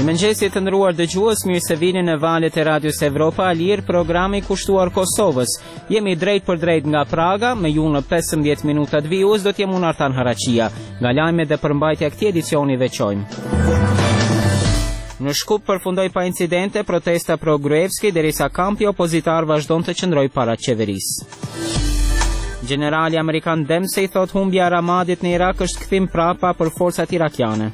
Mirëmëngjesit të nderuar dëgjues, mirë se vini në valët e Radios Evropa Alir, programi kushtuar Kosovës. Jemi drejt për drejt nga Praga, me ju në 15 minutat vijus do t'jem unë Artan Haraqia. Nga lajmet dhe përmbajtja këtij edicioni veçojmë. Në Shkup përfundoi pa incidente protesta pro Gruevski, derisa kampi opozitar vazhdon të qëndrojë para qeverisë. Generali Amerikan Dempsey thot humbja e Ramadit në Irak është kthim prapa për forcat irakiane.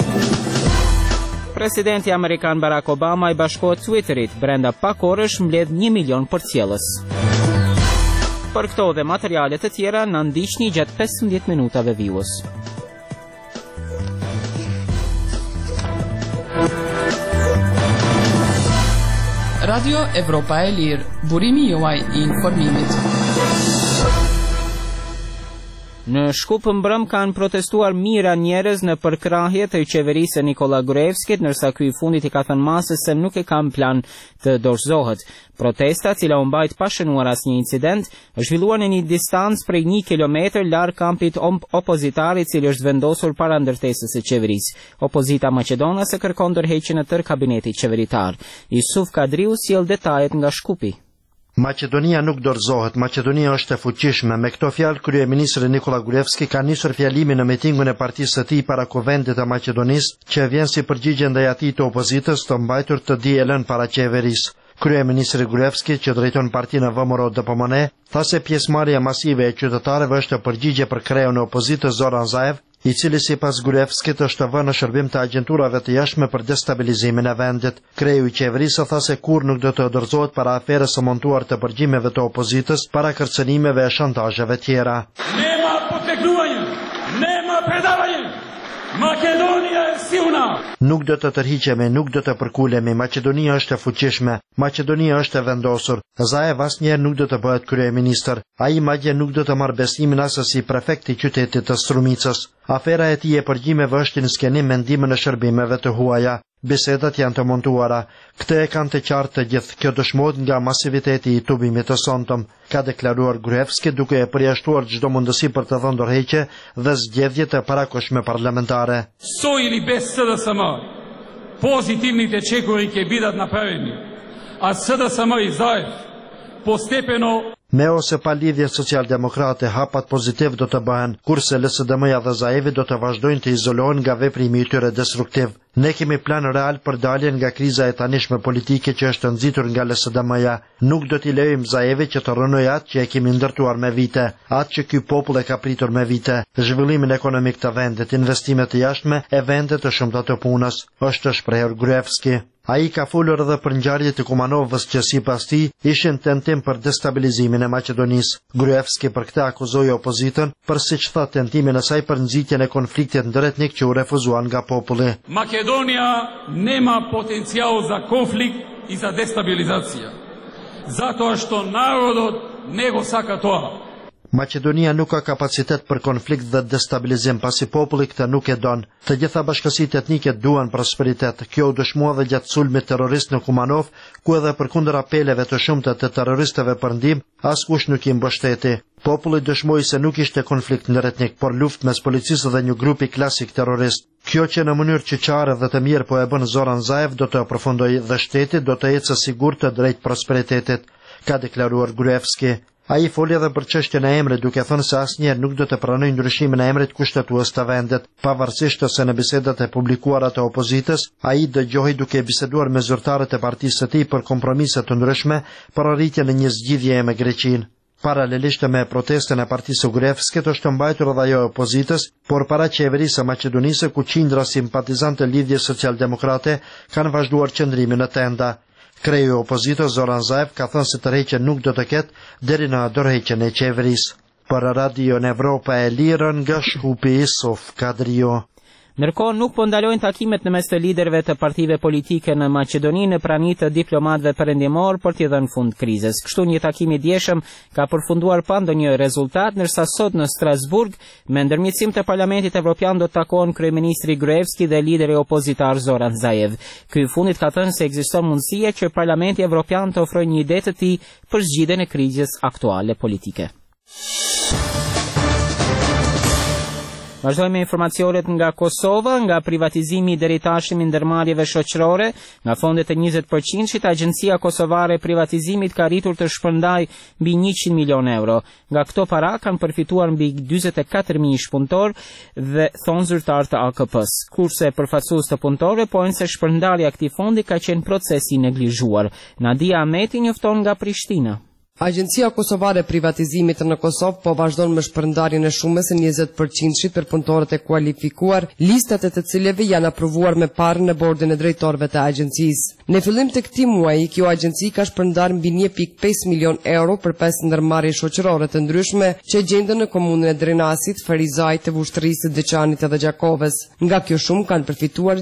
Presidenti Amerikan Barack Obama i bashkohet Twitterit, brenda pak orësh mbledh 1 milion përcjellës. Për këto dhe materiale të tjera na ndiqni gjatë 15 minutave vijus. Radio Evropa e Lirë, burimi juaj i informimit. Në Shkup mbrëm kanë protestuar mijëra njerëz në përkrahje të qeverisë Nikola Gruevskit, ndërsa ky i fundit i ka thënë masës se nuk e kam plan të dorëzohet. Protesta, cila u mbajt pa shënuar asnjë incident, është zhvilluar në një distancë prej 1 kilometër larg kampit opozitar, i cili është vendosur para ndërtesës së qeverisë. Opozita maqedonase kërkon ndërheqjen e tërë kabinetit qeveritar. Yusuf Kadriu sjell detajet nga Shkupi. Maqedonia nuk dorëzohet, Maqedonia është e fuqishme. Me këto fjalë, kryeministri Nikola Gruevski ka nisur fjalimin në mitingun e partisë së tij para Kuvendit të Maqedonisë, që vjen si përgjigje ndaj atij të opozitës të mbajtur të dielën para qeverisë. Kryeministri Gruevski, që drejton partinë VMRO-DPMNE, tha se pjesëmarrja masive e qytetarëve është përgjigje për kreun e opozitës Zoran Zaev, i cili sipas Gruevskit është vënë në shërbim të agjenturave të jashtme për destabilizimin e vendit. Kreu i qeverisë tha se kur nuk do të dorëzohet para aferës së montuar të përgjimeve të opozitës, para kërcënimeve e shantazheve tjera. Nema poteknuanje, nema predavanje. Makedonia e siuna. Nuk do të tërhiqemi, nuk do të përkulemi. Maqedonia është e fuqishme, Maqedonia është e vendosur. Zaev asnjëherë nuk do të bëhet kryeministër. Ai madje nuk do të marrë besimin as si prefekt i qytetit të Strumicës. Afera e tij e përgjimeve është në skenim me ndihmën e shërbimeve të huaja. Bisedat janë të montuara. Këtë e kanë të qartë të gjithë. Kjo dëshmohet nga masiviteti i tubimit të sonëm, ka deklaruar Gruevski, duke e përjashtuar çdo mundësi për të dhënë dorëheqje dhe zgjedhje të parakoshme parlamentare. Sojili bez SDSM, pozitivni tečekovi që bidat napravljeni, a SDSM i Zaev postepeno. Me ose pa lidhje socialdemokrate, hapat pozitiv do të bëhen, kurse LSDM-ja dhe Zaevi do të vazhdojnë të izolohen nga veprimi i tyre destruktiv. Ne kemi plan real për daljen nga kriza e tanishme politike që është nxitur nga LSDM-ja. Nuk do t'i lejojmë Zaevi që të rënojë atë që e kemi ndërtuar me vite, atë që ky popull e ka pritur me vite, zhvillimin ekonomik të vendit, investimet të jashtme e vende të shumta të punës, është shprehur Gruevski. Ai ka folur edhe për ngjarjet e Kumanovës që sipas tij ishin tentim për destabilizimin e Maqedonisë. Gruevski për këtë akuzoi opozitën për, siç tha, tentimin e saj për nxitjen e konfliktit ndëretnik që u refuzuan nga populli. Makedonia nema potencijal za konflikt i za destabilizacija. Zato što narodot nego saka toa. Maqedonia nuk ka kapacitet për konflikt dhe destabilizim, pasi populli këtë nuk e don. Të gjitha bashkësitë etnike duan prosperitet. Kjo u dëshmua dhe gjatë sulmit terrorist në Kumanov, ku edhe përkundër apeleve të shumta të terroristëve për ndihmë, askush nuk i mbështeti. Populli dëshmoi se nuk ishte konflikt ndëretnik, por luftë mes policisë dhe një grupi klasik terrorist. Kjo që në mënyrë qyqare dhe të mirë po e bën Zoran Zaev do të përfundojë dhe shteti do të ecë sigurt të drejt prosperitetit, ka deklaruar Gruevski. Ai foli edhe për çështjen e emrit, duke thënë se asnjëherë nuk do të pranojë ndryshimin e emrit kushtetues të vendit. Pavarësisht se në bisedat e publikuara të opozitës, ai dëgjohej duke biseduar me zyrtarët e partisë së tij për kompromise të ndryshme për arritjen e një zgjidhjeje me Greqinë. Paralelisht me protestën e partisë Gruevskit është mbajtur edhe ajo e opozitës, por para qeverisë së Maqedonisë, ku qindra simpatizantë të lidhjes socialdemokrate kanë vazhduar qëndrimin në tenda. Kreu i opozitës Zoran Zaev ka thënë se tërheqja nuk do të ketë deri në dorëheqjen e qeverisë. Për Radio Evropa e Lirë nga Shkupi, Yusuf Kadriu. Ndërkohë nuk po ndalojnë takimet në mes të liderëve të partive politike në Maqedoni në prani të diplomatëve perëndimor për t'i dhënë fund krizës. Kështu një takim i dieshëm ka përfunduar pa ndonjë rezultat, ndërsa sot në Strasburg me ndërmjetësim të Parlamentit Evropian do të takohen kryeministri Gruevski dhe lideri opozitar Zoran Zaev. Ky i fundit ka thënë se ekziston mundësia që Parlamenti Evropian të ofrojë një ide të tij për zgjidhjen e krizës aktuale politike. Vazhdojmë me informacionet nga Kosova, nga privatizimi I deri tashmë I ndërmarrjeve shoqërore, nga fondet e 20%-shit, Agjencia Kosovare e Privatizimit ka arritur të shpërndajë mbi 100 milion euro. Nga këto para kanë përfituar mbi 44.000 ish punëtor dhe thonë zyrtar të AKP-s. Kurse përfaqësues të punëtorëve pojnë se shpërndarja e këtij fondi ka qenë proces I neglizhuar. Nadia Ahmeti njofton nga Prishtina. Agjencia Kosovare e Privatizimit në Kosovë po vazhdon me shpërndarjen e shumës së 20%-shit për punëtorët e kualifikuar, listat e të cilëve janë aprovuar me parë në bordin e drejtorëve të agjencisë. Në fillim të këtij muaji, kjo agjenci ka shpërndarë mbi 1.5 milion euro për 5 ndërmarrje shoqërore të ndryshme që gjenden në komunën e Drenasit, Ferizajt, të Vushtrrisë, Deçanit dhe Gjakovës. Nga kjo shumë kanë përfituar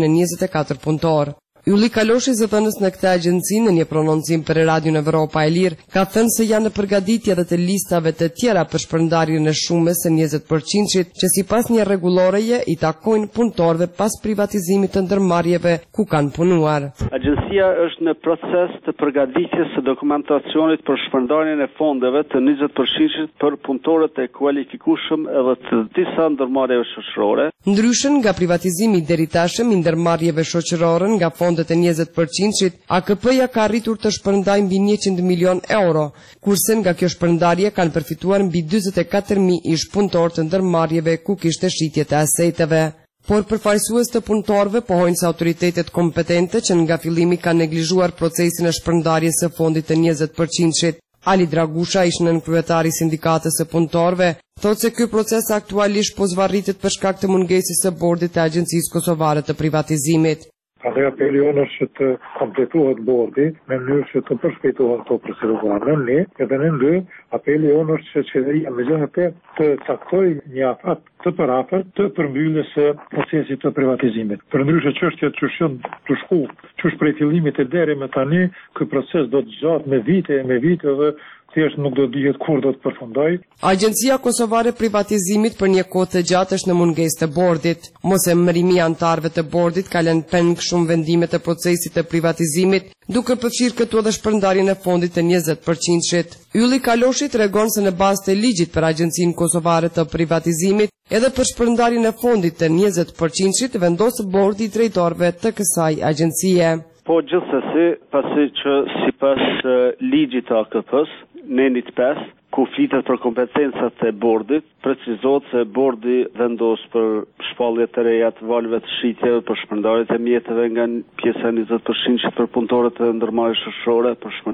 624 punëtorë. Ylli Kaloshi, zëdhënës në këtë agjenci, në një prononcim për Radion Evropa e Lirë, ka thënë se janë në përgatitje dhe të listave të tjera për shpërndarjen e shumës së 20%-shit, që sipas një rregulloreje I takojnë punëtorëve pas privatizimit të ndërmarrjeve ku kanë punuar. Agjencia është në proces të përgatitjes së dokumentacionit për shpërndarjen e fondeve të 20%-shit për punëtorët e kualifikueshëm edhe të disa ndërmarrjeve shoqërore. Ndryshën nga privatizimi deri tashmë I ndërmarrjeve shoqërore nga fondet e 20%-shit, AKP-ja ka arritur të shpërndajë mbi 100 milion euro, kurse nga kjo shpërndarje kanë përfituar mbi 44.000 ish punëtor të ndërmarrjeve ku kishte shitje të aseteve. Por përfaqësues të punëtorëve pohojnë se autoritetet kompetente që nga fillimi kanë neglizhuar procesin e shpërndarjes së fondit të 20%-shit. Ali Dragusha, ish nënkryetari I sindikatës së punëtorëve, thotë se ky proces aktualisht po zvarritet për shkak të mungesës së bordit të Agjencisë Kosovare të Privatizimit. Prandaj apeli jonë është që të kompletohet bordi në mënyrë që të përshpejtohen këto procedura. Në një, edhe në dy, apeli jonë është që qeveria megjithatë të taktojë një afat të parafort të përmbylljes së procesit të privatizimit. Përndryshe çështjet që janë të shku, që prej fillimit e deri më tani, ky proces do të zgjatet me vite dhe thjesht nuk do dihet kur do të përfundojë. Agjencia Kosovare e Privatizimit për një kohë të gjatë është në mungesë të bordit. Mosemërimi I anëtarëve të bordit ka lënë peng shumë vendime të procesit të privatizimit, duke përfshirë këtu edhe shpërndarjen e fondit të 20%-shit. Ylli Kaloshi tregon se në bazë të ligjit për Agjencinë Kosovare të Privatizimit, edhe për shpërndarjen e fondit të 20%-shit vendos bordi I drejtorëve të kësaj agjencie. Po gjithsesi, pasi që sipas ligjit të AKP-s, nenit 5, ku flitet për kompetencat e bordit, precizohet se bordi vendos për shpallje të reja të valve të shitjeve, për shpërndarjet e mjeteve nga pjesa 20% për punëtorët e ndërmarrjeve shoqërore, për